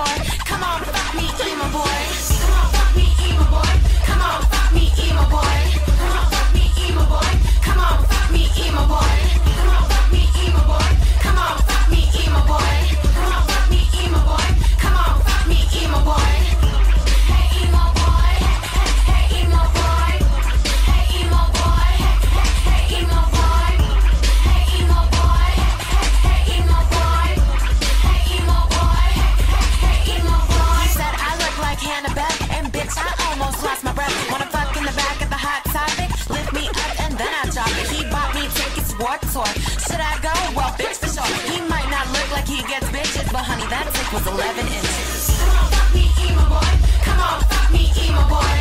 boy. Come on, fuck me, emo boy. Come on, fuck me, emo boy. Come on, fuck me, emo boy. Come on, fuck me, emo boy. Come on, fuck me, emo boy. Come on, fuck me, emo boy. Come on, fuck me, emo boy. Come on, fuck me, emo boy. Come on, fuck me, emo boy. Hey emo boy. Hey emo boy. Hey emo boy. Hey emo boy. Hey emo boy. Hey emo boy. Hey emo boy. Hey emo boy. He said I look like Hannibal, and bitch I almost lost my breath. Wanna fuck in the back of the hot topic? Lift me up and then I drop it. He bought me tickets, Warped Tour. Should I go? Well, bitch for sure. He might not look like he gets bitches, but honey, that dick was 11 inches. Come on, fuck me, emo boy. Come on, fuck me, emo boy.